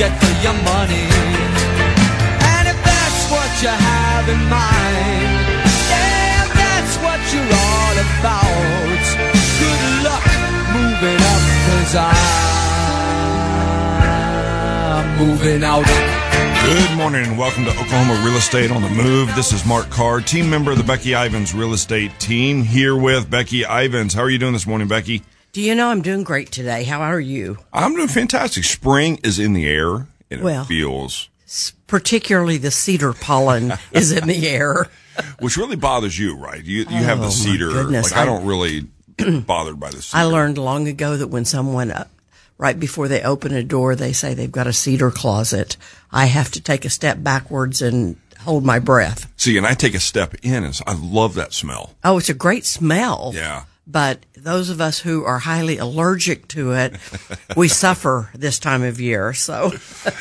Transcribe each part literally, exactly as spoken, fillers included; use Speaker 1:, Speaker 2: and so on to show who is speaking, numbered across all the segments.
Speaker 1: get for your money. And if that's what you have in mind, yeah, that's what you're all about. Good luck moving up, 'cause I'm moving out.
Speaker 2: Good morning and welcome to Oklahoma Real Estate on the Move. This is Mark Carr, team member of the Becky Ivins Real Estate team, here with Becky Ivins. How are you doing this morning, Becky?
Speaker 3: Do you know I'm doing great today? How are you?
Speaker 2: I'm doing fantastic. Spring is in the air, and
Speaker 3: well,
Speaker 2: it feels...
Speaker 3: particularly the cedar pollen is in the air.
Speaker 2: Which really bothers you, right? You you
Speaker 3: oh,
Speaker 2: have the cedar.
Speaker 3: Goodness.
Speaker 2: Like, I, I don't really get bothered by the cedar.
Speaker 3: I learned long ago that when someone, uh, right before they open a door, they say they've got a cedar closet, I have to take a step backwards and hold my breath.
Speaker 2: See, and I take a step in, and I love that smell.
Speaker 3: Oh, it's a great smell.
Speaker 2: Yeah.
Speaker 3: But those of us who are highly allergic to it, we suffer this time of year. So,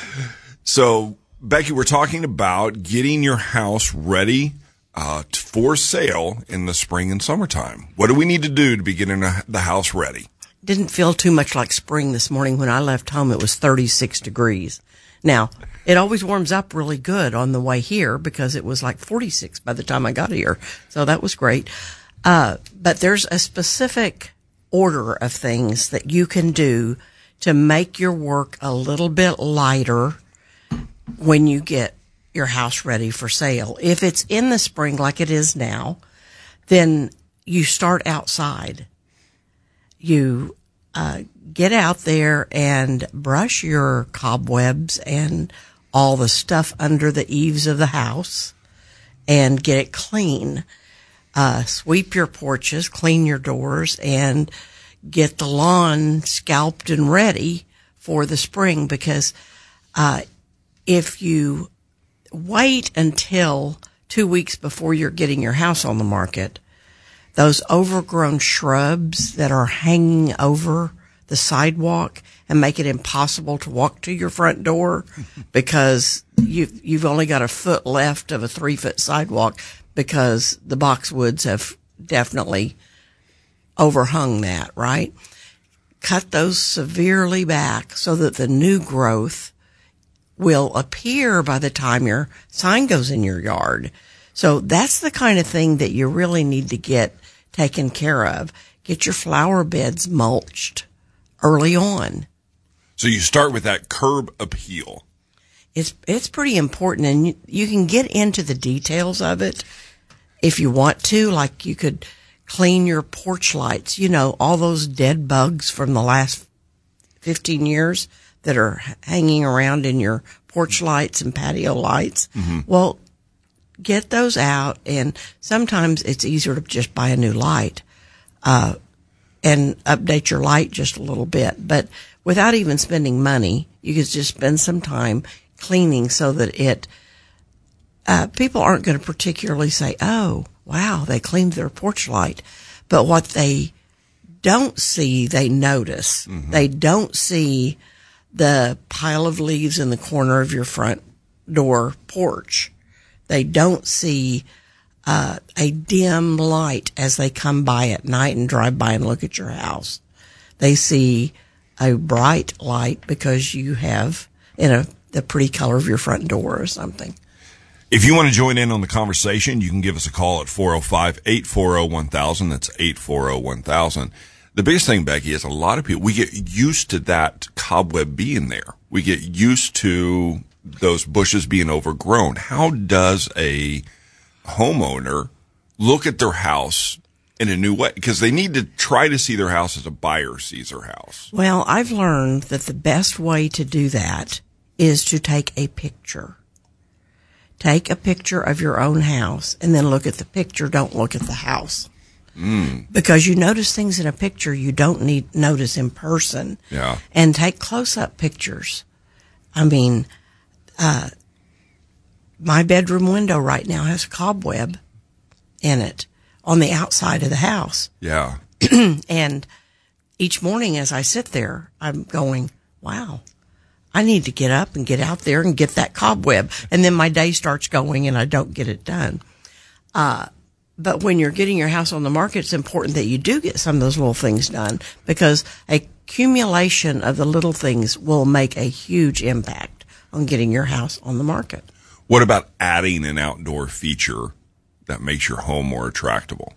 Speaker 2: so Becky, we're talking about getting your house ready uh, for sale in the spring and summertime. What do we need to do to be getting the house ready?
Speaker 3: Didn't feel too much like spring this morning. When I left home, it was thirty-six degrees. Now, it always warms up really good on the way here because it was like forty-six by the time I got here. So that was great. Uh, but there's a specific order of things that you can do to make your work a little bit lighter when you get your house ready for sale. If it's in the spring like it is now, then you start outside. You uh, get out there and brush your cobwebs and all the stuff under the eaves of the house and get it clean. Uh, sweep your porches, clean your doors, and get the lawn scalped and ready for the spring, because uh, if you wait until two weeks before you're getting your house on the market, those overgrown shrubs that are hanging over the sidewalk and make it impossible to walk to your front door because you've, you've only got a foot left of a three-foot sidewalk, because the boxwoods have definitely overhung that, right? Cut those severely back so that the new growth will appear by the time your sign goes in your yard. So that's the kind of thing that you really need to get taken care of. Get your flower beds mulched early on.
Speaker 2: So you start with that curb appeal.
Speaker 3: It's it's pretty important, and you, you can get into the details of it if you want to. Like, you could clean your porch lights, you know, all those dead bugs from the last fifteen years that are hanging around in your porch lights and patio lights. Mm-hmm. Well, get those out, and sometimes it's easier to just buy a new light uh and update your light just a little bit. But without even spending money, you could just spend some time cleaning so that it Uh, people aren't going to particularly say, oh, wow, they cleaned their porch light. But what they don't see, they notice. Mm-hmm. They don't see the pile of leaves in the corner of your front door porch. They don't see uh, a dim light as they come by at night and drive by and look at your house. They see a bright light because you have, you know, the pretty color of your front door or something.
Speaker 2: If you want to join in on the conversation, you can give us a call at four oh five, eight four oh, one thousand. That's eight four oh, one thousand. The biggest thing, Becky, is a lot of people, we get used to that cobweb being there. We get used to those bushes being overgrown. How does a homeowner look at their house in a new way? Because they need to try to see their house as a buyer sees their house.
Speaker 3: Well, I've learned that the best way to do that is to take a picture. Take a picture of your own house and then look at the picture. Don't look at the house. Mm. Because you notice things in a picture you don't need notice in person.
Speaker 2: Yeah.
Speaker 3: And take close-up pictures. I mean, uh, my bedroom window right now has a cobweb in it on the outside of the house.
Speaker 2: Yeah.
Speaker 3: And each morning as I sit there, I'm going, wow, I need to get up and get out there and get that cobweb. And then my day starts going and I don't get it done. Uh, but when you're getting your house on the market, it's important that you do get some of those little things done, because a accumulation of the little things will make a huge impact. on getting your house on the market.
Speaker 2: What about adding an outdoor feature that makes your home more attractable?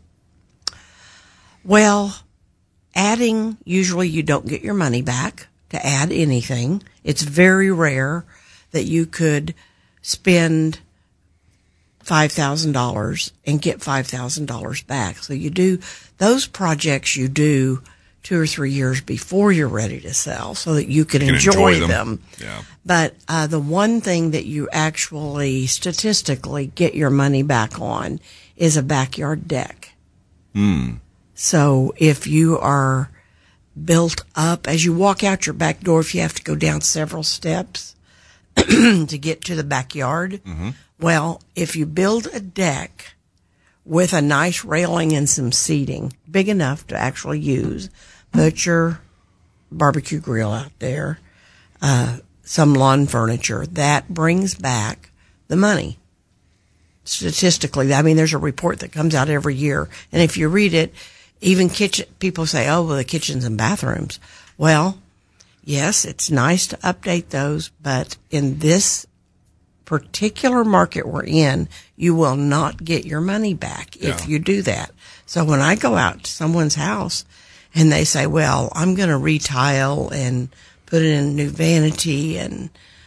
Speaker 3: Well, adding, usually you don't get your money back to add anything. It's very rare that you could spend five thousand dollars and get five thousand dollars back. So you do those projects you do two or three years before you're ready to sell so that you can,
Speaker 2: you can
Speaker 3: enjoy,
Speaker 2: enjoy them.
Speaker 3: them.
Speaker 2: Yeah.
Speaker 3: But uh, the one thing that you actually statistically get your money back on is a backyard deck.
Speaker 2: Hmm.
Speaker 3: So if you are built up, as you walk out your back door, if you have to go down several steps to get to the backyard,
Speaker 2: mm-hmm.
Speaker 3: well, if you build a deck with a nice railing and some seating, big enough to actually use, put your barbecue grill out there, uh, some lawn furniture, that brings back the money. Statistically, I mean, there's a report that comes out every year, and if you read it, even kitchen, people say, oh, well, the kitchens and bathrooms. Well, yes, it's nice to update those, but in this particular market we're in, you will not get your money back
Speaker 2: Yeah.
Speaker 3: if you do that. So when I go out to someone's house and they say, well, I'm going to retile and put in a new vanity, and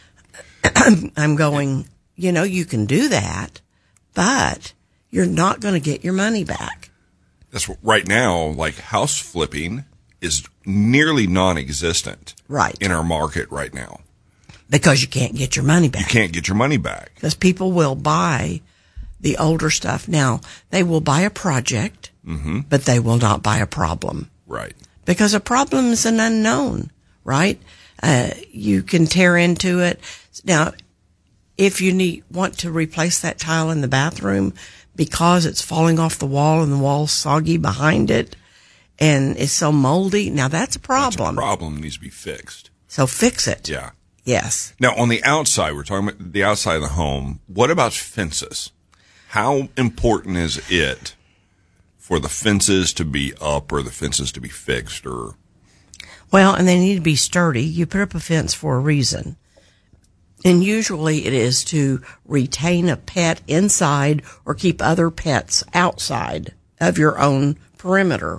Speaker 3: I'm going, you know, you can do that, but you're not going to get your money back.
Speaker 2: That's what, right now, like house flipping is nearly non-existent
Speaker 3: Right.
Speaker 2: in our market right now.
Speaker 3: Because you can't get your money back.
Speaker 2: You can't get your money back.
Speaker 3: Because people will buy the older stuff. Now, they will buy a project,
Speaker 2: mm-hmm.
Speaker 3: but they will not buy a problem.
Speaker 2: Right.
Speaker 3: Because a problem is an unknown, right? Uh, you can tear into it. Now, if you need, want to replace that tile in the bathroom because it's falling off the wall and the wall's soggy behind it and it's so moldy, now that's a problem.
Speaker 2: That's a problem that needs to be fixed.
Speaker 3: So fix it.
Speaker 2: Yeah.
Speaker 3: Yes.
Speaker 2: Now, on the outside, we're talking about the outside of the home. What about fences? How important is it for the fences to be up or the fences to be fixed? Or
Speaker 3: Well, and they need to be sturdy. You put up a fence for a reason. And usually it is to retain a pet inside or keep other pets outside of your own perimeter.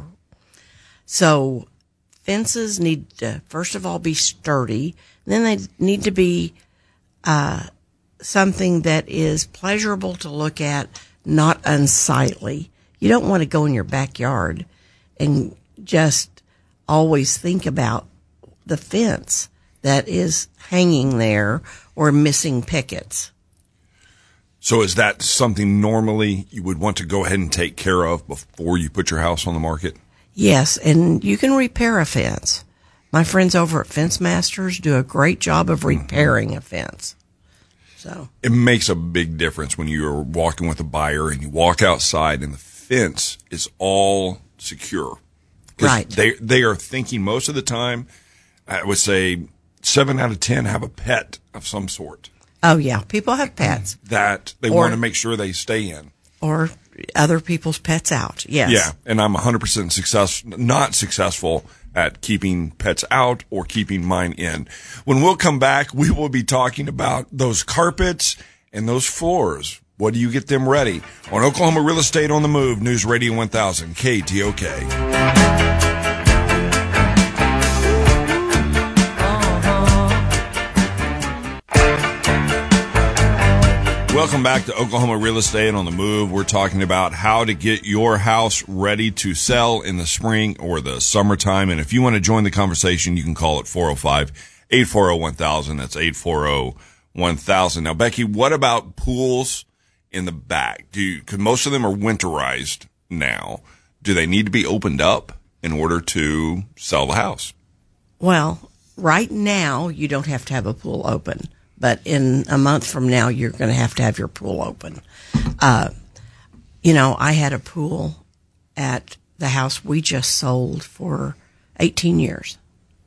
Speaker 3: So fences need to, first of all, be sturdy. Then they need to be uh, something that is pleasurable to look at, not unsightly. You don't want to go in your backyard and just always think about the fence that is hanging there or missing pickets.
Speaker 2: so is that something normally you would want to go ahead and take care of before you put your house on the market?
Speaker 3: Yes, and you can repair a fence. My friends over at Fence Masters do a great job of repairing a fence. So
Speaker 2: It makes a big difference when you're walking with a buyer and you walk outside and the fence is all secure. 'Cause
Speaker 3: Right.
Speaker 2: They, they are thinking most of the time, I would say seven out of ten have a pet of some sort
Speaker 3: oh yeah, people have pets
Speaker 2: that they
Speaker 3: Or-
Speaker 2: want to make sure they stay in.
Speaker 3: or other people's pets out. Yes.
Speaker 2: Yeah, and I'm one hundred percent success, not successful at keeping pets out or keeping mine in. When we'll come back, we will be talking about those carpets and those floors. What do you get them ready? On Oklahoma Real Estate on the Move, News Radio one thousand, K T O K. Welcome back to Oklahoma Real Estate on the Move. We're talking about how to get your house ready to sell in the spring or the summertime. And if you want to join the conversation, you can call it four oh five, eight four oh, one thousand. That's eight four oh, one thousand. Now, Becky, what about pools in the back? Do you, 'cause most of them are winterized now. Do they need to be opened up in order to sell the house?
Speaker 3: Well, right now you don't have to have a pool open. But in a month from now, you're going to have to have your pool open. Uh, you know, I had a pool at the house we just sold for eighteen years.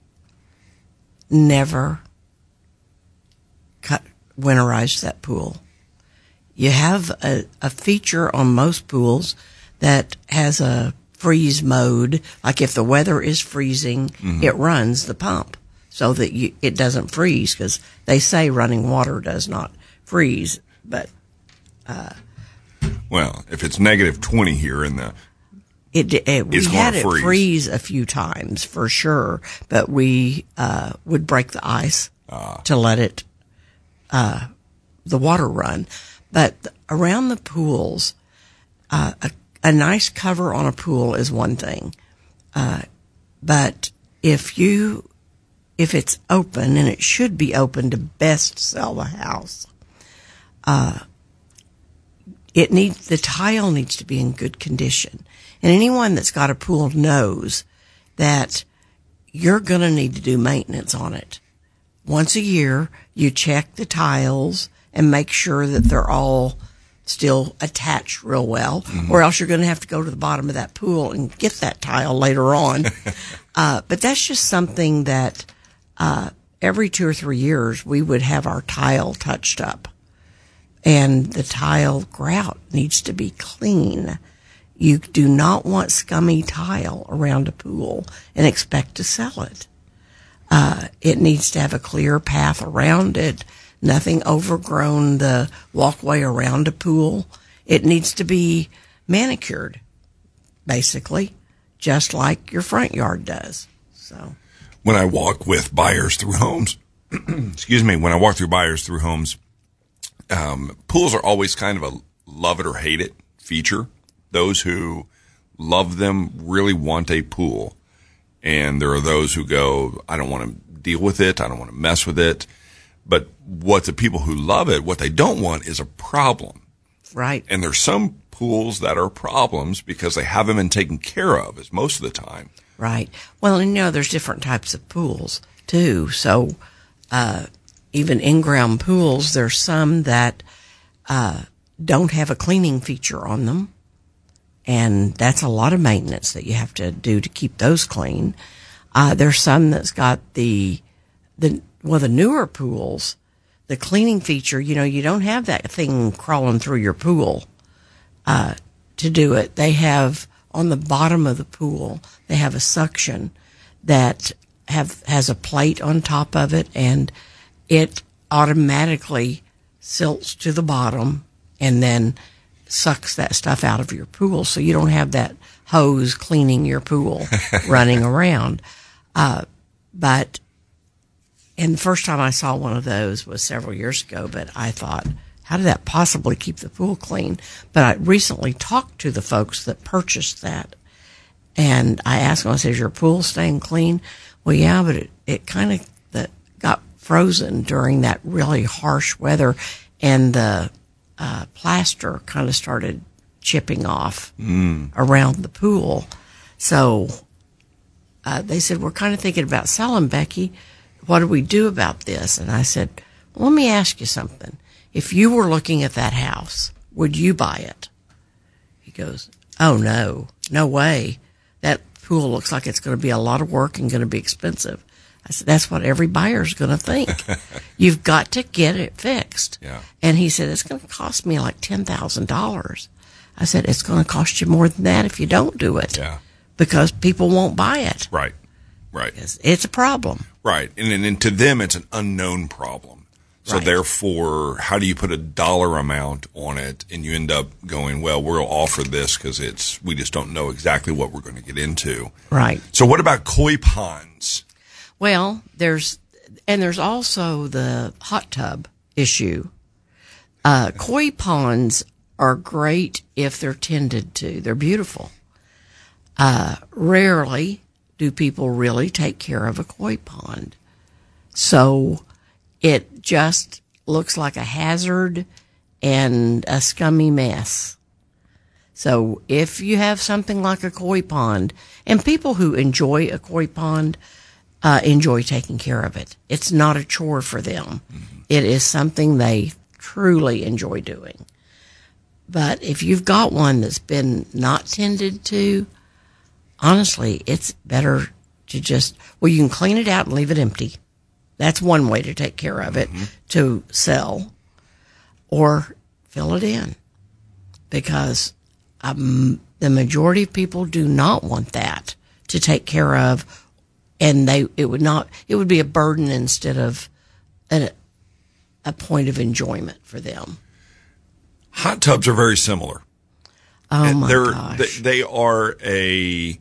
Speaker 3: Never cut, winterized that pool. You have a, a feature on most pools that has a freeze mode. Like if the weather is freezing, mm-hmm. it runs the pump. so that you, it doesn't freeze, because they say running water does not freeze, but uh,
Speaker 2: well, if it's negative twenty here in the
Speaker 3: It, it we
Speaker 2: It's
Speaker 3: had
Speaker 2: gonna
Speaker 3: it
Speaker 2: freeze.
Speaker 3: freeze a few times for sure, but we uh, would break the ice
Speaker 2: Ah.
Speaker 3: to let it uh, the water run. But around the pools, uh, a, a nice cover on a pool is one thing, uh, but if you if it's open, and it should be open to best sell the house, uh, it needs the tile needs to be in good condition. And anyone that's got a pool knows that you're going to need to do maintenance on it. Once a year, you check the tiles and make sure that they're all still attached real well, mm-hmm. or else you're going to have to go to the bottom of that pool and get that tile later on. uh, but that's just something that uh, every two or three years we would have our tile touched up. And the tile grout needs to be clean. You do not want scummy tile around a pool and expect to sell it. Uh, it needs to have a clear path around it, nothing overgrown the walkway around a pool. It needs to be manicured, basically, just like your front yard does. So,
Speaker 2: when I walk with buyers through homes, excuse me, when I walk through buyers through homes, um, pools are always kind of a love it or hate it feature. Those who love them really want a pool. And there are those who go, I don't want to deal with it. I don't want to mess with it. But what the people who love it, what they don't want is a problem.
Speaker 3: Right.
Speaker 2: And there's some pools that are problems because they haven't been taken care of, as most of the time.
Speaker 3: Right. Well, and you know, there's different types of pools too. So, uh, even in-ground pools, there's some that, uh, don't have a cleaning feature on them. And that's a lot of maintenance that you have to do to keep those clean. Uh, there's some that's got the, the, well, the newer pools, the cleaning feature, you know, you don't have that thing crawling through your pool, uh, to do it. They have on the bottom of the pool, they have a suction that have, has a plate on top of it, and it automatically silts to the bottom and then sucks that stuff out of your pool, so you don't have that hose cleaning your pool running around. Uh, but, and the first time I saw one of those was several years ago, but I thought, how did that possibly keep the pool clean? But I recently talked to the folks that purchased that, and I asked them, I said, is your pool staying clean? Well, yeah, but it, it kind of the, got frozen during that really harsh weather, and the Uh, plaster kind of started chipping off mm. around the pool. So uh, they said, we're kind of thinking about selling, Becky. What do we do about this? And I said, well, let me ask you something. If you were looking at that house, would you buy it? He goes, oh, no, no way. That pool looks like it's going to be a lot of work and going to be expensive. I said, that's what every buyer's going to think. You've got to get it fixed.
Speaker 2: Yeah.
Speaker 3: And he said, it's going to cost me like ten thousand dollars. I said, it's going to cost you more than that if you don't do it.
Speaker 2: Yeah.
Speaker 3: Because people won't buy it.
Speaker 2: Right. Right.
Speaker 3: It's, it's a problem.
Speaker 2: Right. And, and, and to them, it's an unknown problem. So
Speaker 3: right.
Speaker 2: Therefore, how do you put a dollar amount on it? And you end up going, well, we'll offer this because it's, we just don't know exactly what we're going to get into.
Speaker 3: Right.
Speaker 2: So what about koi ponds?
Speaker 3: Well, there's, and there's also the hot tub issue. Uh, koi ponds are great if they're tended to. They're beautiful. Uh, rarely do people really take care of a koi pond. So it just looks like a hazard and a scummy mess. So if you have something like a koi pond, and people who enjoy a koi pond, Uh, enjoy taking care of it. It's not a chore for them. Mm-hmm. It is something they truly enjoy doing. But if you've got one that's been not tended to, honestly, it's better to just, well, you can clean it out and leave it empty. That's one way to take care of it, mm-hmm. to sell, or fill it in. Because um, the majority of people do not want that to take care of and they it would not it would be a burden instead of a, a point of enjoyment for them.
Speaker 2: Hot tubs are very similar.
Speaker 3: Oh my
Speaker 2: They're,
Speaker 3: gosh!
Speaker 2: They, they are a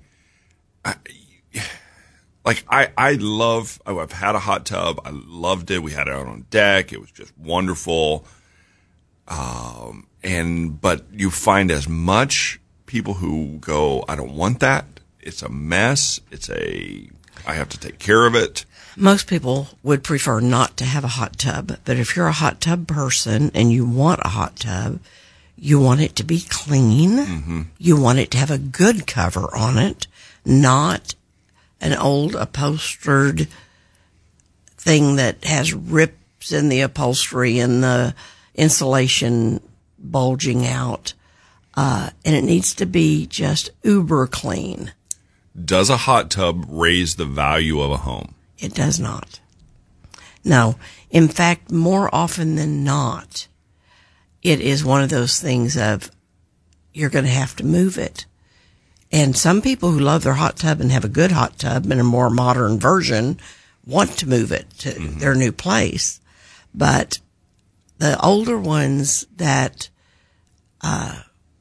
Speaker 2: like I I love. Oh, I've had a hot tub. I loved it. We had it out on deck. It was just wonderful. Um, and but you find as much people who go, I don't want that. It's a mess. It's a I have to take care of it.
Speaker 3: Most people would prefer not to have a hot tub, but if you're a hot tub person and you want a hot tub, you want it to be clean. Mm-hmm. You want it to have a good cover on it, not an old upholstered thing that has rips in the upholstery and the insulation bulging out. Uh, and it needs to be just uber clean.
Speaker 2: Does a hot tub raise the value of a home?
Speaker 3: It does not. No. In fact, more often than not, it is one of those things of you're going to have to move it. And some people who love their hot tub and have a good hot tub and a more modern version want to move it to mm-hmm. their new place. But the older ones that, uh,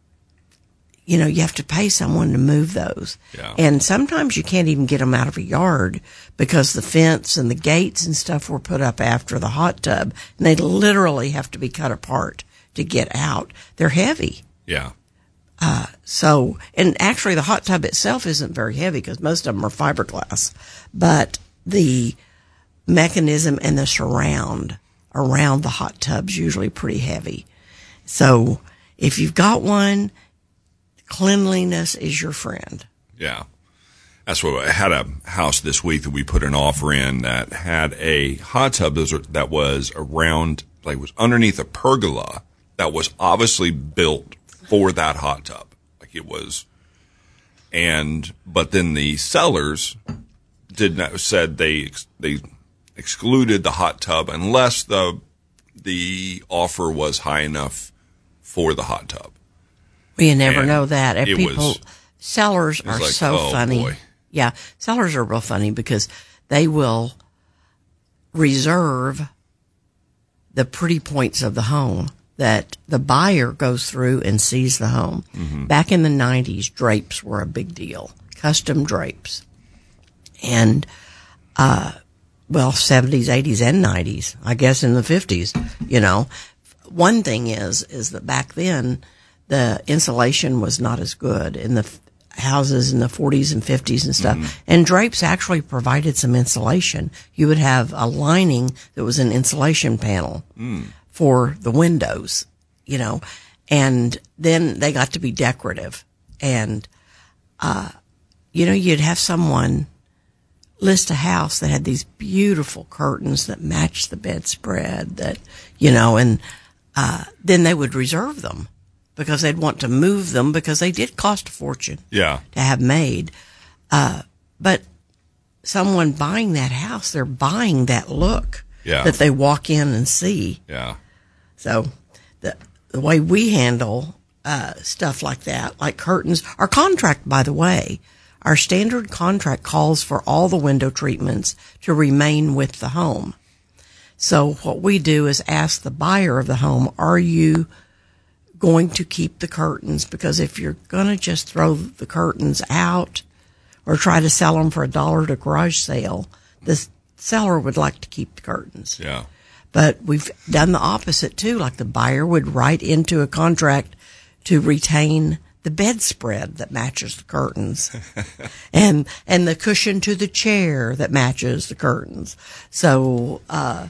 Speaker 3: you know, you have to pay someone to move those.
Speaker 2: Yeah.
Speaker 3: And sometimes you can't even get them out of a yard because the fence and the gates and stuff were put up after the hot tub. And they literally have to be cut apart to get out. They're heavy.
Speaker 2: Yeah.
Speaker 3: Uh, so, and actually the hot tub itself isn't very heavy because most of them are fiberglass. But the mechanism and the surround around the hot tub's usually pretty heavy. So if you've got one, cleanliness is your friend.
Speaker 2: Yeah. That's what I had a house this week that we put an offer in that had a hot tub that was around, like was underneath a pergola that was obviously built for that hot tub. Like it was, and, but then the sellers did not, said they, they excluded the hot tub unless the, the offer was high enough for the hot tub.
Speaker 3: You never
Speaker 2: And
Speaker 3: know that. If
Speaker 2: it
Speaker 3: people,
Speaker 2: was,
Speaker 3: sellers are
Speaker 2: like,
Speaker 3: so
Speaker 2: oh,
Speaker 3: funny.
Speaker 2: boy.
Speaker 3: Yeah, sellers are real funny because they will reserve the pretty points of the home that the buyer goes through and sees the home. Mm-hmm. Back in the nineties, drapes were a big deal, custom drapes. And, uh, well, seventies, eighties, and nineties, I guess in the fifties, you know. One thing is, is that back then, the insulation was not as good in the f- houses in the forties and fifties and stuff. Mm-hmm. And drapes actually provided some insulation. You would have a lining that was an insulation panel mm. for the windows, you know, and then they got to be decorative. And, uh, you know, you'd have someone list a house that had these beautiful curtains that matched the bedspread that, you know, and, uh, then they would reserve them because they'd want to move them because they did cost a fortune
Speaker 2: yeah.
Speaker 3: to have made. Uh, but someone buying that house, they're buying that look
Speaker 2: yeah.
Speaker 3: that they walk in and see.
Speaker 2: Yeah.
Speaker 3: So the, the way we handle, uh, stuff like that, like curtains, our contract, by the way, our standard contract calls for all the window treatments to remain with the home. So what we do is ask the buyer of the home, are you going to keep the curtains? Because if you're going to just throw the curtains out or try to sell them for a dollar at a garage sale, the seller would like to keep the curtains.
Speaker 2: Yeah.
Speaker 3: But we've done the opposite too. Like the buyer would write into a contract to retain the bedspread that matches the curtains and, and the cushion to the chair that matches the curtains. So, uh,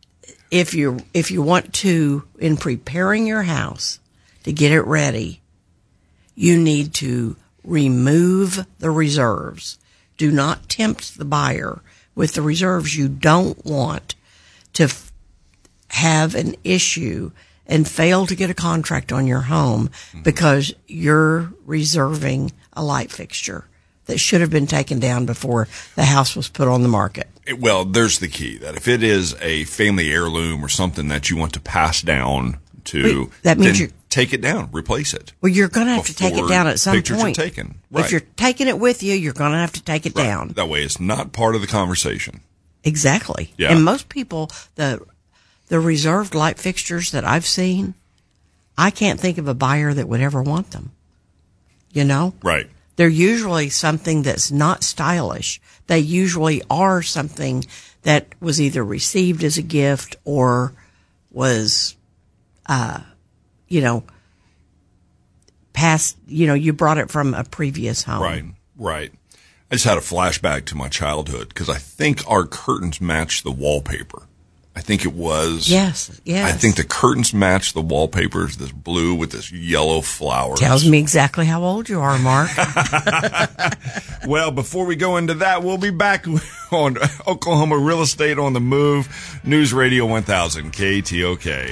Speaker 3: if you, if you want to, in preparing your house to get it ready, you need to remove the reserves. Do not tempt the buyer with the reserves. You don't want to f- have an issue and fail to get a contract on your home mm-hmm. because you're reserving a light fixture that should have been taken down before the house was put on the market.
Speaker 2: Well, there's the key, that if it is a family heirloom or something that you want to pass down to,
Speaker 3: that means
Speaker 2: then
Speaker 3: you
Speaker 2: take it down, replace it.
Speaker 3: Well, you're going to have to take it down at some
Speaker 2: pictures
Speaker 3: point.
Speaker 2: are taken. Right.
Speaker 3: If you're taking it with you, you're going to have to take it
Speaker 2: Right.
Speaker 3: down.
Speaker 2: That way it's not part of the conversation.
Speaker 3: Exactly.
Speaker 2: Yeah.
Speaker 3: And most people, the the reserved light fixtures that I've seen, I can't think of a buyer that would ever want them. You know?
Speaker 2: Right.
Speaker 3: They're usually something that's not stylish. They usually are something that was either received as a gift or was, uh, you know, passed, you know, you brought it from a previous home.
Speaker 2: Right. Right. I just had a flashback to my childhood because I think our curtains matched the wallpaper. I think it was.
Speaker 3: Yes, yes.
Speaker 2: I think the curtains matched the wallpapers, this blue with this yellow flowers.
Speaker 3: Tells me exactly how old you are, Mark.
Speaker 2: Well, before we go into that, we'll be back on Oklahoma Real Estate on the Move, News Radio one thousand, K T O K.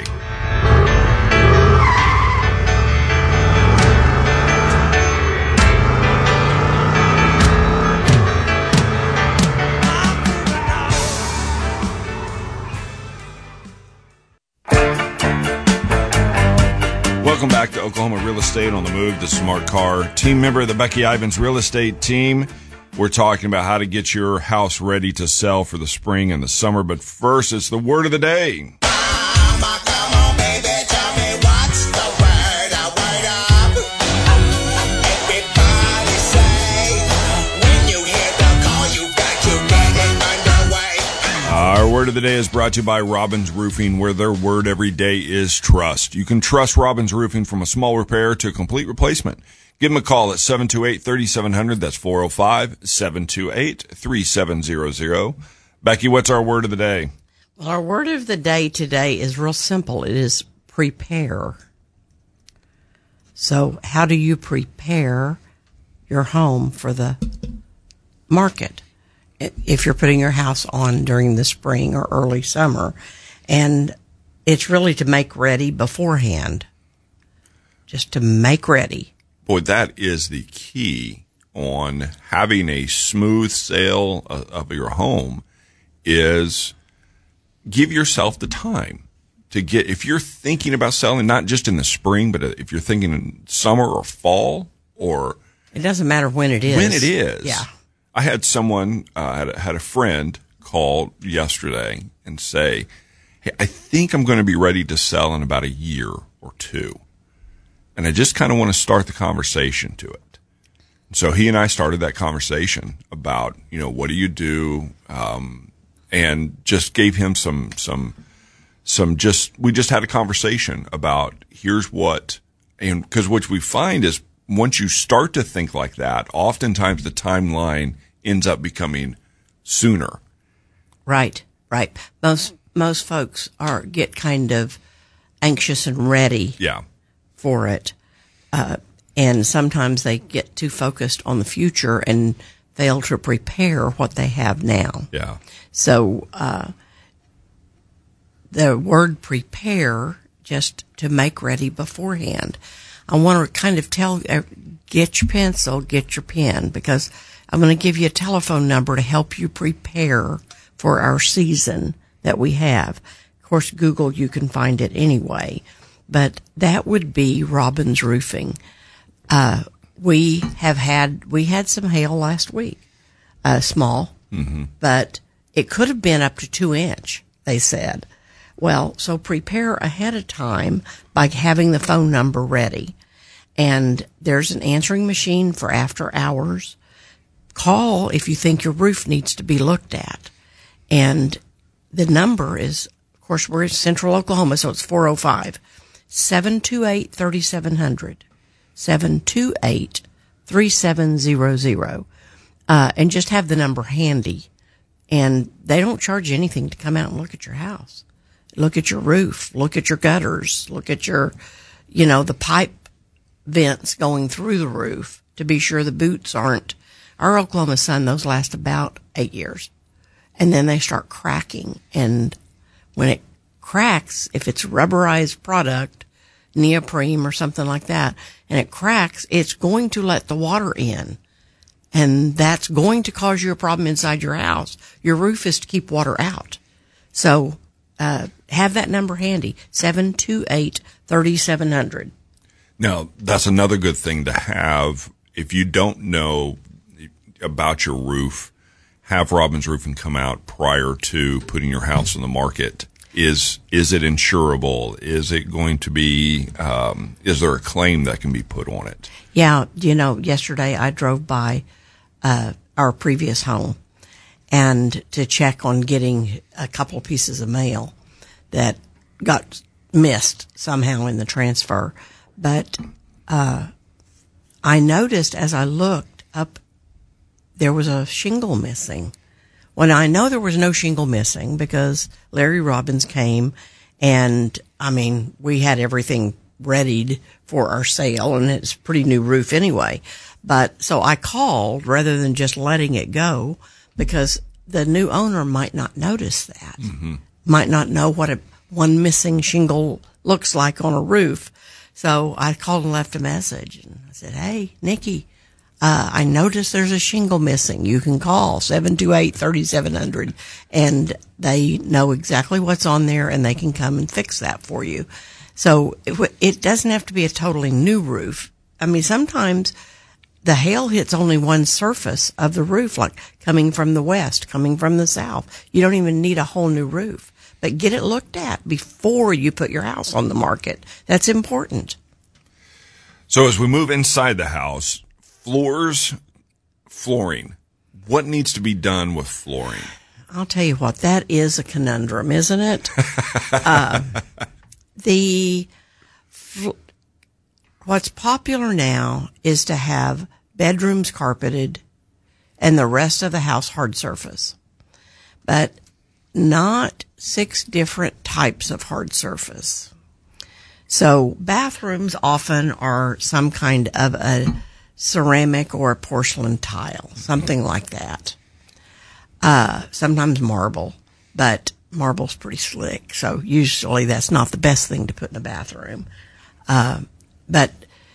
Speaker 2: Welcome back to Oklahoma Real Estate on the Move, the Smart Car team member of the Becky Ivins Real Estate team. We're talking about how to get your house ready to sell for the spring and the summer. But first, it's the word of the day.
Speaker 4: Mama, come on, baby, tell me what's the word, a word up. Everybody say, when you hear the call, you got to get it underway.
Speaker 2: Our word of the day is brought to you by Robbins Roofing, where their word every day is trust. You can trust Robbins Roofing from a small repair to a complete replacement. Give them a call at seven two eight, three seven zero zero. That's four oh five, seven two eight, three seven zero zero. Becky, what's our word of the day?
Speaker 3: Well, our word of the day today is real simple. It is prepare. So how do you prepare your home for the market if you're putting your house on during the spring or early summer? And it's really to make ready beforehand, just to make ready.
Speaker 2: Boy, that is the key on having a smooth sale of your home is give yourself the time to get, if you're thinking about selling, not just in the spring, but if you're thinking in summer or fall or.
Speaker 3: It doesn't matter when it is.
Speaker 2: When it is.
Speaker 3: Yeah.
Speaker 2: I had someone, uh, had, a, had a friend call yesterday and say, hey, I think I'm going to be ready to sell in about a year or two. And I just kind of want to start the conversation to it. So he and I started that conversation about, you know, what do you do? Um, and just gave him some, some, some just, we just had a conversation about here's what, and because what we find is once you start to think like that, oftentimes the timeline ends up becoming sooner.
Speaker 3: Right, right. Most, most folks are, get kind of anxious and ready.
Speaker 2: Yeah.
Speaker 3: For it. Uh, and sometimes they get too focused on the future and fail to prepare what they have now.
Speaker 2: Yeah.
Speaker 3: So, uh, the word prepare, just to make ready beforehand. I want to kind of tell, uh, get your pencil, get your pen, because I'm going to give you a telephone number to help you prepare for our season that we have. Of course, Google, you can find it anyway. But that would be Robbins Roofing. Uh, we have had, we had some hail last week, uh, small, mm-hmm. but it could have been up to two inch, they said. Well, so prepare ahead of time by having the phone number ready. And there's an answering machine for after hours. Call if you think your roof needs to be looked at. And the number is, of course, we're in central Oklahoma, so it's four oh five, seven two eight, three seven zero zero, seven two eight, three seven zero zero, uh, and just have the number handy. And they don't charge you anything to come out and look at your house. Look at your roof, look at your gutters, look at your, you know, the pipe vents going through the roof to be sure the boots aren't. Our Oklahoma sun, those last about eight years. And then they start cracking. And when it cracks, if it's rubberized product, neoprene or something like that, and it cracks, it's going to let the water in. And that's going to cause you a problem inside your house. Your roof is to keep water out. So, uh, have that number handy, seven two eight, three seven zero zero.
Speaker 2: Now, that's another good thing to have. If you don't know about your roof, have Robbins Roofing come out prior to putting your house on the market. Is is it insurable? Is it going to be, um, is there a claim that can be put on it?
Speaker 3: Yeah, you know, yesterday I drove by uh, our previous home and to check on getting a couple of pieces of mail that got missed somehow in the transfer. But uh, I noticed as I looked up, there was a shingle missing. When I know there was no shingle missing because Larry Robbins came and, I mean, we had everything readied for our sale and it's a pretty new roof anyway. But so I called rather than just letting it go because the new owner might not notice that, mm-hmm. might not know what a one missing shingle looks like on a roof. So I called and left a message and I said, hey, Nikki, Uh, I noticed there's a shingle missing. You can call seven two eight, three seven zero zero and they know exactly what's on there and they can come and fix that for you. So it, it doesn't have to be a totally new roof. I mean, sometimes the hail hits only one surface of the roof, like coming from the west, coming from the south. You don't even need a whole new roof, but get it looked at before you put your house on the market. That's important.
Speaker 2: So as we move inside the house, floors, flooring. What needs to be done with flooring?
Speaker 3: I'll tell you what, that is a conundrum, isn't it? uh, the fl- what's popular now is to have bedrooms carpeted and the rest of the house hard surface, but not six different types of hard surface. So bathrooms often are some kind of a ceramic or a porcelain tile, something like that. Uh, sometimes marble, but marble's pretty slick, so usually that's not the best thing to put in a bathroom. Uh, but,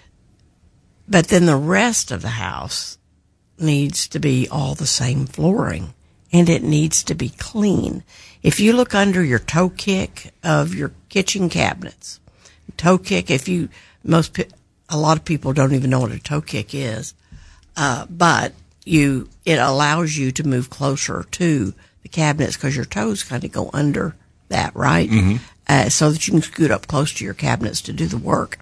Speaker 3: but then the rest of the house needs to be all the same flooring, and it needs to be clean. If you look under your toe kick of your kitchen cabinets, toe kick, if you, most people, a lot of people don't even know what a toe kick is, uh, but you it allows you to move closer to the cabinets because your toes kind of go under that, right? Mm-hmm. Uh, so that you can scoot up close to your cabinets to do the work.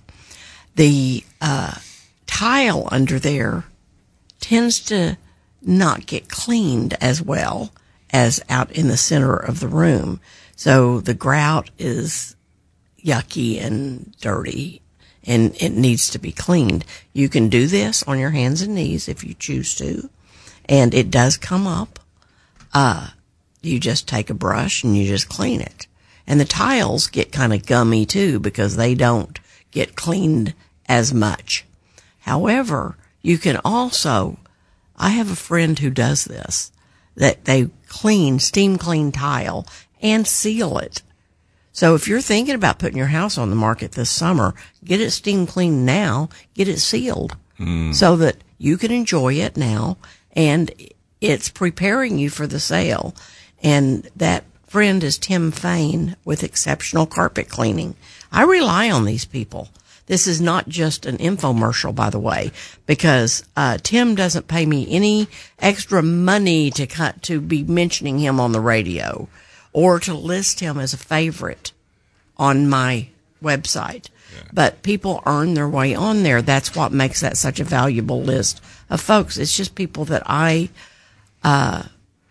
Speaker 3: The uh, tile under there tends to not get cleaned as well as out in the center of the room. So the grout is yucky and dirty, and it needs to be cleaned. You can do this on your hands and knees if you choose to, and it does come up. Uh, you just take a brush and you just clean it. And the tiles get kind of gummy too because they don't get cleaned as much. However, you can also, I have a friend who does this, that they clean, steam clean tile and seal it. So if you're thinking about putting your house on the market this summer, get it steam cleaned now, get it sealed mm. so that you can enjoy it now and it's preparing you for the sale. And that friend is Tim Fain with Exceptional Carpet Cleaning. I rely on these people. This is not just an infomercial, by the way, because uh Tim doesn't pay me any extra money to cut to be mentioning him on the radio or to list him as a favorite on my website. Yeah. But people earn their way on there. That's what makes that such a valuable list of folks. It's just people that I uh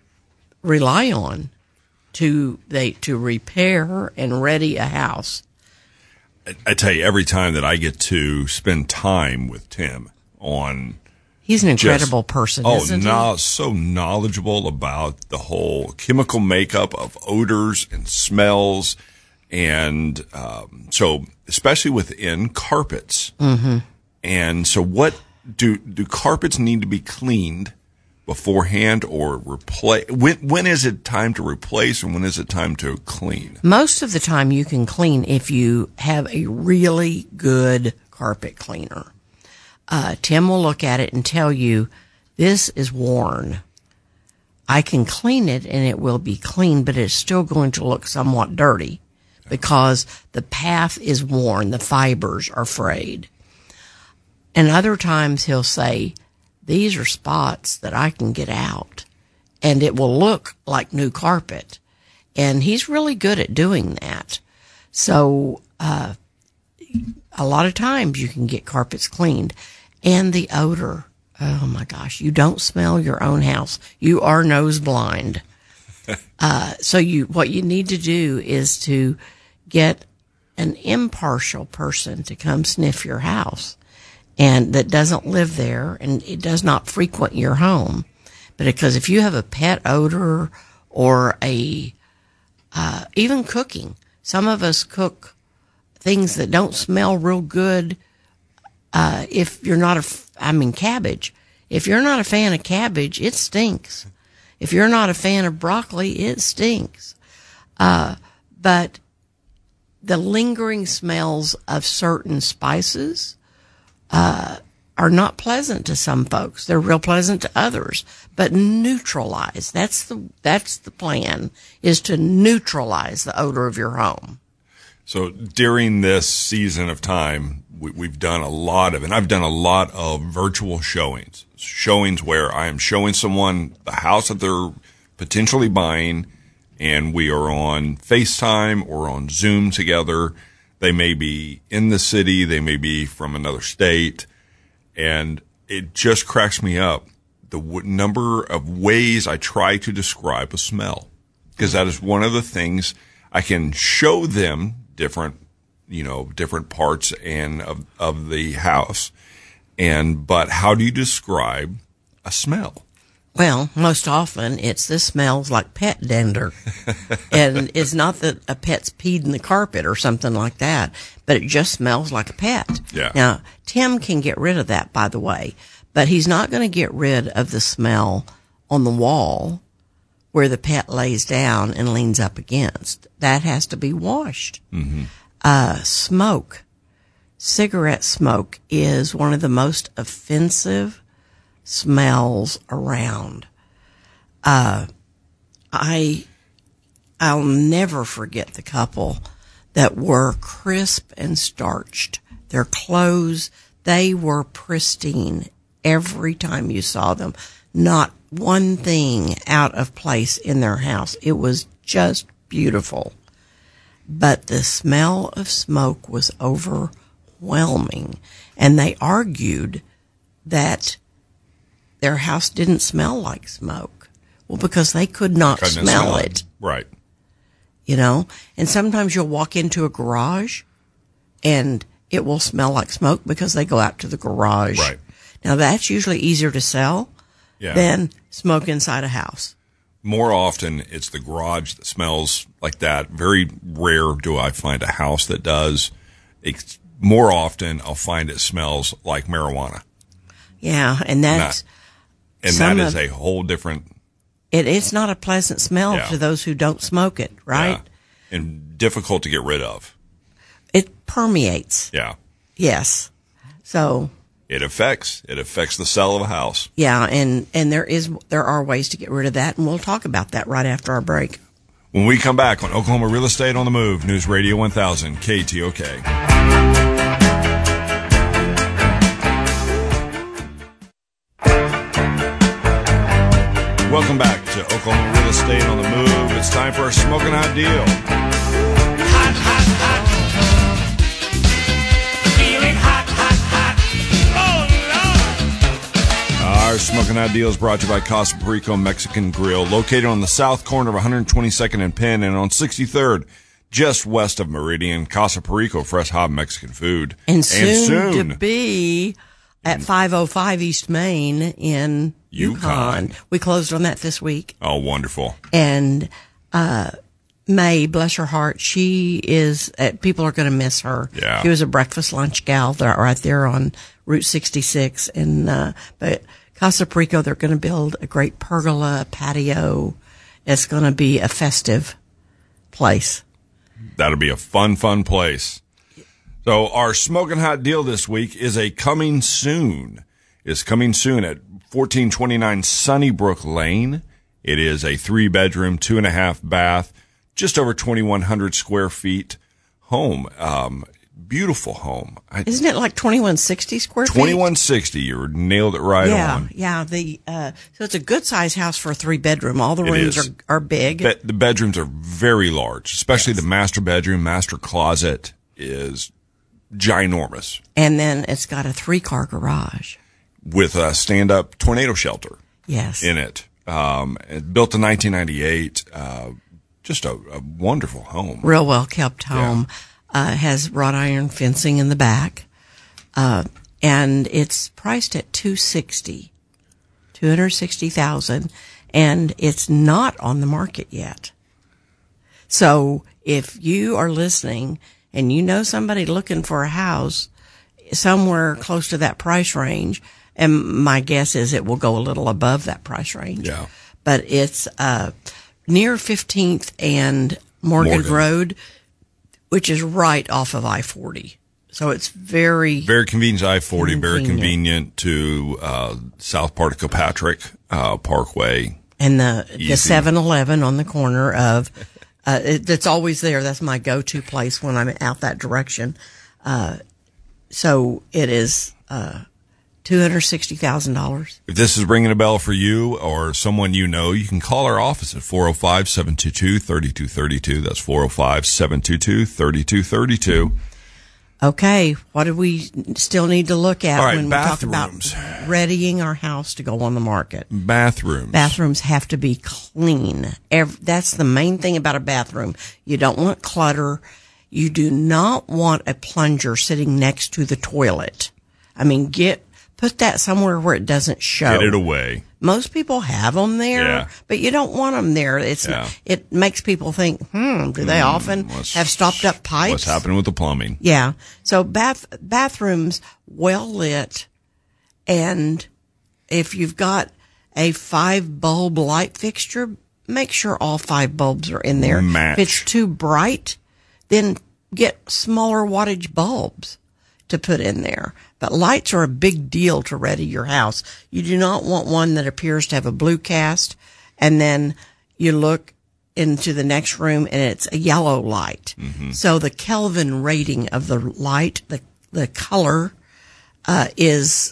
Speaker 3: rely on to they to repair and ready a house.
Speaker 2: I tell you, every time that I get to spend time with Tim on,
Speaker 3: he's an incredible just, person.
Speaker 2: Oh,
Speaker 3: isn't
Speaker 2: no,
Speaker 3: he?
Speaker 2: So knowledgeable about the whole chemical makeup of odors and smells, and um, so especially within carpets. Mm-hmm. And so, what do do carpets need to be cleaned beforehand or replace? When, when is it time to replace and when is it time to clean?
Speaker 3: Most of the time you can clean if you have a really good carpet cleaner. Uh, Tim will look at it and tell you, this is worn. I can clean it and it will be clean, but it's still going to look somewhat dirty because the path is worn. The fibers are frayed. And other times he'll say, these are spots that I can get out, and it will look like new carpet. And he's really good at doing that. So, uh, a lot of times you can get carpets cleaned. And the odor, oh my gosh, you don't smell your own house. You are nose blind. uh, so you, what you need to do is to get an impartial person to come sniff your house, and that doesn't live there and it does not frequent your home. But because if you have a pet odor or a, uh, even cooking, some of us cook things that don't smell real good. Uh, if you're not a, f- I mean, cabbage. If you're not a fan of cabbage, it stinks. If you're not a fan of broccoli, it stinks. Uh, but the lingering smells of certain spices, uh, are not pleasant to some folks. They're real pleasant to others, but neutralize. That's the, that's the plan, is to neutralize the odor of your home.
Speaker 2: So during this season of time, we, we've done a lot of, and I've done a lot of virtual showings, showings where I am showing someone the house that they're potentially buying, and we are on FaceTime or on Zoom together. They may be in the city, they may be from another state, and it just cracks me up the w- number of ways I try to describe a smell, because that is one of the things I can show them. Different, you know, different parts and of, of the house. And, but how do you describe a smell?
Speaker 3: Well, most often it's, this smells like pet dander. And it's not that a pet's peed in the carpet or something like that, but it just smells like a pet.
Speaker 2: Yeah.
Speaker 3: Now, Tim can get rid of that, by the way, but he's not going to get rid of the smell on the wall where the pet lays down and leans up against. That has to be washed.
Speaker 2: Mm-hmm.
Speaker 3: Uh, smoke. Cigarette smoke is one of the most offensive smells around. Uh, I, I'll never forget the couple that were crisp and starched. Their clothes, they were pristine every time you saw them. Not one thing out of place in their house. It was just beautiful. But the smell of smoke was overwhelming. And they argued that their house didn't smell like smoke. Well, because they could not
Speaker 2: Couldn't
Speaker 3: smell,
Speaker 2: smell
Speaker 3: it.
Speaker 2: Right.
Speaker 3: You know? And sometimes you'll walk into a garage and it will smell like smoke because they go out to the garage.
Speaker 2: Right.
Speaker 3: Now, that's usually easier to sell.
Speaker 2: Yeah.
Speaker 3: Than smoke inside a house.
Speaker 2: More often, it's the garage that smells like that. Very rare do I find a house that does. It's, more often, I'll find it smells like marijuana.
Speaker 3: Yeah, and that's...
Speaker 2: And that is a whole different...
Speaker 3: It, it's not a pleasant smell
Speaker 2: Yeah.
Speaker 3: to those who don't smoke it, right?
Speaker 2: Yeah. And difficult to get rid of.
Speaker 3: It permeates.
Speaker 2: Yeah.
Speaker 3: Yes. So...
Speaker 2: It affects, it affects the cell of a house.
Speaker 3: Yeah, and, and there is, there are ways to get rid of that, and we'll talk about that right after our break.
Speaker 2: When we come back on Oklahoma Real Estate on the Move, News Radio one thousand, K T O K. Welcome back to Oklahoma Real Estate on the Move. It's time for our Smoking Hot Deal.
Speaker 4: Hot, hot, hot. Feeling hot, hot, hot. Oh, Lord.
Speaker 2: Our Smoking Hot Deal is brought to you by Casa Perico Mexican Grill, located on the south corner of one hundred twenty-second and Penn and on sixty-third, just west of Meridian. Casa Perico, fresh, hot Mexican food.
Speaker 3: And soon,
Speaker 2: and soon
Speaker 3: to be at five oh five East Main in Yukon.
Speaker 2: Yukon.
Speaker 3: We closed on that this week.
Speaker 2: Oh, wonderful.
Speaker 3: And uh May, bless her heart, she is, uh, people are going to miss her.
Speaker 2: Yeah.
Speaker 3: She was a breakfast lunch gal there, right there on Route sixty-six. And, uh, but Casa Perico, they're going to build a great pergola patio. It's going to be a festive place.
Speaker 2: That'll be a fun, fun place. So our Smoking Hot Deal this week is a coming soon. It's coming soon at fourteen twenty-nine Sunnybrook Lane. It is a three bedroom, two and a half bath, just over twenty-one hundred square feet home. Um, beautiful home. I,
Speaker 3: Isn't it like twenty-one sixty square feet?
Speaker 2: twenty-one sixty. You nailed it right
Speaker 3: yeah,
Speaker 2: on.
Speaker 3: Yeah, The uh, so it's a good size house for a three bedroom. All the
Speaker 2: It
Speaker 3: rooms
Speaker 2: is.
Speaker 3: are are big.
Speaker 2: Be- the bedrooms are very large, especially
Speaker 3: Yes.
Speaker 2: the master bedroom. Master closet is ginormous
Speaker 3: And then it's got a three car garage.
Speaker 2: with a stand up tornado shelter
Speaker 3: Yes.
Speaker 2: in it. Um, it built in nineteen ninety-eight. Uh, just a, a wonderful home.
Speaker 3: Real well kept home. Uh, has wrought iron fencing in the back. Uh, and it's priced at two sixty, two hundred sixty thousand, and it's not on the market yet. So if you are listening and you know somebody looking for a house somewhere close to that price range, and my guess is it will go a little above that price range.
Speaker 2: Yeah.
Speaker 3: But it's uh, near fifteenth and Morgan,
Speaker 2: Morgan.
Speaker 3: Road, which is right off of I forty. So it's very,
Speaker 2: Very convenient to I forty, very
Speaker 3: Convenient.
Speaker 2: convenient to uh, south part of Kilpatrick uh, Parkway.
Speaker 3: and the
Speaker 2: Easy.
Speaker 3: the seven eleven on the corner of, uh, it, it's always there. That's my go-to place when I'm out that direction. Uh, so it is uh, two hundred sixty thousand dollars.
Speaker 2: If this is ringing a bell for you or someone you know, you can call our office at four oh five, seven two two, three two three two. That's four oh five, seven two two, three two three two.
Speaker 3: Okay, what do we still need to look at
Speaker 2: All right,
Speaker 3: when we talk about
Speaker 2: bathrooms.
Speaker 3: readying our house to go on the market?
Speaker 2: Bathrooms.
Speaker 3: Bathrooms have to be clean. Ev- That's the main thing about a bathroom. You don't want clutter. You do not want a plunger sitting next to the toilet. I mean, get put that somewhere where it doesn't show.
Speaker 2: Get it away.
Speaker 3: Most people have them there,
Speaker 2: Yeah.
Speaker 3: but you don't want them there. It's
Speaker 2: Yeah.
Speaker 3: it makes people think, hmm, do they often
Speaker 2: What's-
Speaker 3: have stopped up pipes?
Speaker 2: What's happening with the plumbing?
Speaker 3: Yeah. So bath bathrooms well lit, and if you've got a five bulb light fixture, make sure all five bulbs are in there.
Speaker 2: Match.
Speaker 3: If it's too bright, then get smaller wattage bulbs to put in there. But lights are a big deal to ready your house. You do not want one that appears to have a blue cast, and then you look into the next room and it's a yellow light. So the Kelvin rating of the light, the the color, uh, is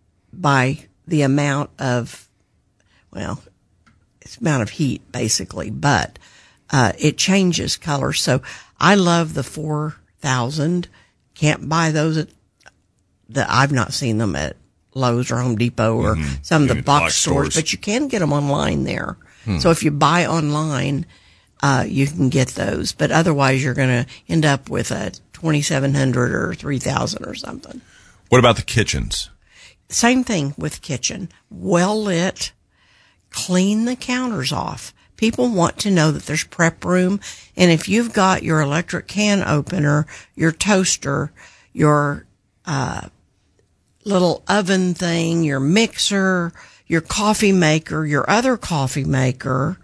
Speaker 3: by the amount of, well, it's amount of heat basically, but uh, it changes color. So I love the four thousand. Can't buy those at the, I've not seen them at Lowe's or Home Depot or some of the
Speaker 2: Any
Speaker 3: box
Speaker 2: box
Speaker 3: stores,
Speaker 2: stores.
Speaker 3: but you can get them online there. So if you buy online, uh, you can get those, but otherwise you're going to end up with a twenty-seven hundred or three thousand or something.
Speaker 2: What about the kitchens?
Speaker 3: Same thing with kitchen. Well lit, clean the counters off. People want to know that there's prep room. And if you've got your electric can opener, your toaster, your, uh, little oven thing, your mixer, your coffee maker, your other coffee maker,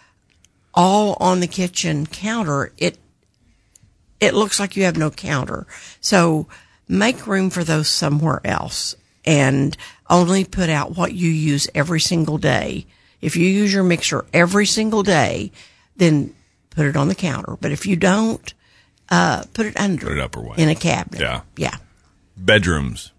Speaker 3: all on the kitchen counter, it, it looks like you have no counter. So make room for those somewhere else and only put out what you use every single day. If you use your mixer every single day, then put it on the counter. But if you don't, uh, put it under.
Speaker 2: Put it up or way.
Speaker 3: in a cabinet.
Speaker 2: Yeah.
Speaker 3: Yeah.
Speaker 2: Bedrooms.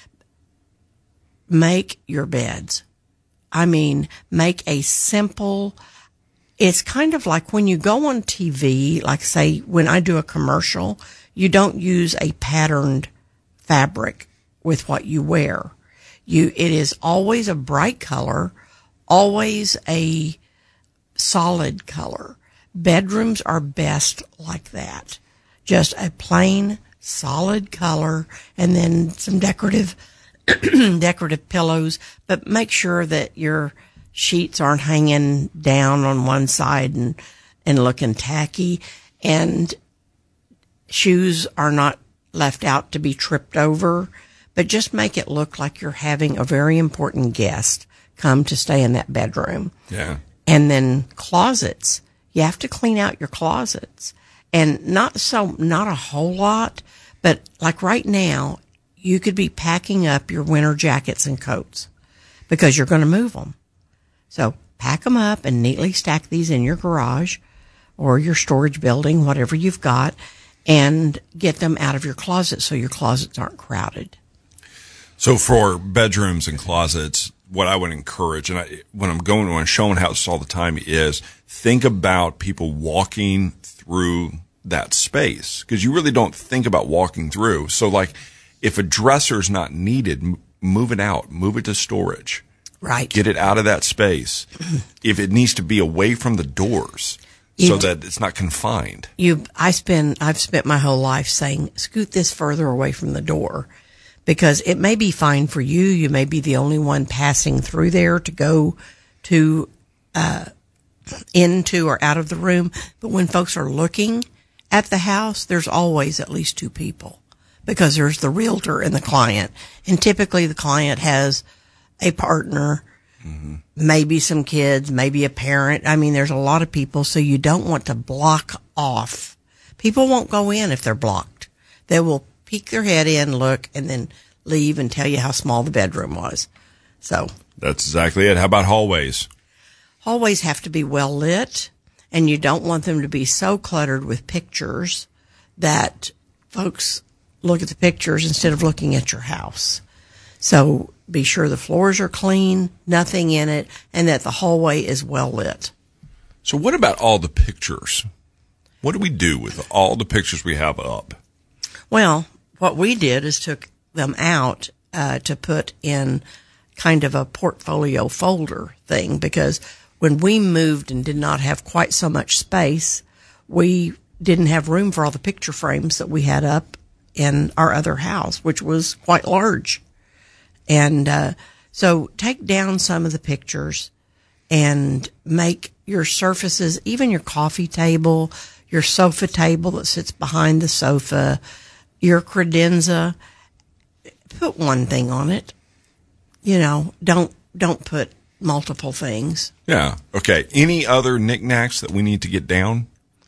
Speaker 3: Make your beds. I mean, make a simple, it's kind of like when you go on T V, like say when I do a commercial, you don't use a patterned fabric with what you wear. You, it is always a bright color, always a solid color. Bedrooms are best like that. Just a plain solid color and then some decorative decorative pillows, but make sure that your sheets aren't hanging down on one side and, and looking tacky, and shoes are not left out to be tripped over, but just make it look like you're having a very important guest come to stay in that bedroom.
Speaker 2: Yeah.
Speaker 3: And then closets. You have to clean out your closets, and not so, not a whole lot, but like right now, you could be packing up your winter jackets and coats because you're going to move them. So pack them up and neatly stack these in your garage or your storage building, whatever you've got. and get them out of your closet so your closets aren't crowded.
Speaker 2: So for bedrooms and closets, what I would encourage, and I, when I'm going to a showing house all the time, is think about people walking through that space, because you really don't think about walking through. So like if a dresser's not needed, m- move it out, move it to storage.
Speaker 3: Right.
Speaker 2: Get it out of that space. If it needs to be away from the doors so
Speaker 3: You-
Speaker 2: that it's not confined.
Speaker 3: You, I spend, I've spent my whole life saying, scoot this further away from the door, because it may be fine for you. You may be the only one passing through there to go to, uh, into or out of the room. But when folks are looking at the house, there's always at least two people, because there's the realtor and the client. And typically the client has a partner, mm-hmm. maybe some kids, maybe a parent. I mean, there's a lot of people, so you don't want to block off. People won't go in if they're blocked. They will peek their head in, look, and then leave and tell you how small the bedroom was. So
Speaker 2: That's exactly it. How about hallways?
Speaker 3: hallways have to be well lit, and you don't want them to be so cluttered with pictures that folks look at the pictures instead of looking at your house. So be sure the floors are clean, nothing in it, and that the hallway is well lit.
Speaker 2: So what about all the pictures? What do we do with all the pictures we have up?
Speaker 3: Well, what we did is took them out uh, to put in kind of a portfolio folder thing, because when we moved and did not have quite so much space, we didn't have room for all the picture frames that we had up in our other house, which was quite large. And uh, so take down some of the pictures and make your surfaces, even your coffee table, your sofa table that sits behind the sofa, your credenza, put one thing on it. You know, don't don't put multiple things.
Speaker 2: Yeah. Okay. Any other knickknacks that we need to get down?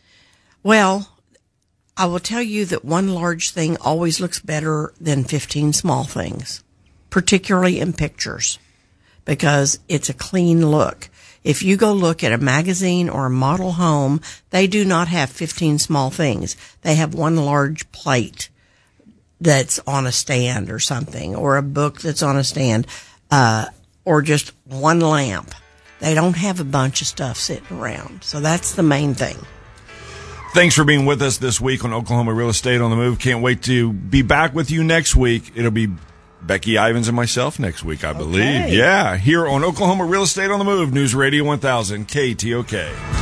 Speaker 3: Well, I will tell you that one large thing always looks better than fifteen small things, particularly in pictures, because it's a clean look. If you go look at a magazine or a model home, they do not have fifteen small things. They have one large plate that's on a stand or something, or a book that's on a stand, uh, or just one lamp. They don't have a bunch of stuff sitting around. So that's the main thing.
Speaker 2: Thanks for being with us this week on Oklahoma Real Estate on the Move. Can't wait to be back with you next week. It'll be Becky Ivins and myself next week, I believe.
Speaker 3: Okay.
Speaker 2: Yeah, here on Oklahoma Real Estate on the Move, News Radio one thousand, K T O K.